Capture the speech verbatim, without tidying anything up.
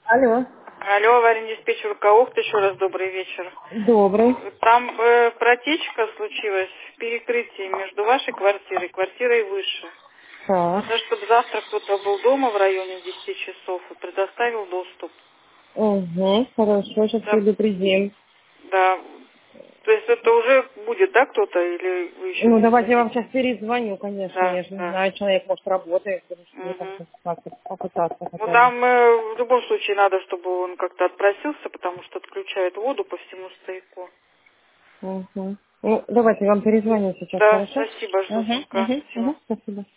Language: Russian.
Алло. Алло, аварийный диспетчер Каухт, еще раз добрый вечер. Добрый. Там э, протечка случилась в перекрытии между вашей квартирой и квартирой выше. Так. Надо, чтобы завтра кто-то был дома в районе десяти часов и предоставил доступ. Угу, хорошо, сейчас Да, предупредим. да. То есть это уже будет, да, кто-то, или вы еще Ну, давайте я вам перезвоните? сейчас перезвоню, конечно. Да, Я же не да. знаю, человек, может, работает. Или Мгм. как-то как-то попытаться Ну, хотя бы. там э, в любом случае надо, чтобы он как-то отпросился, потому что отключает воду по всему стояку. Угу. Ну, давайте я вам перезвоню сейчас, Да, хорошо? спасибо, жду Угу, звонка. угу, Спасибо. угу, спасибо.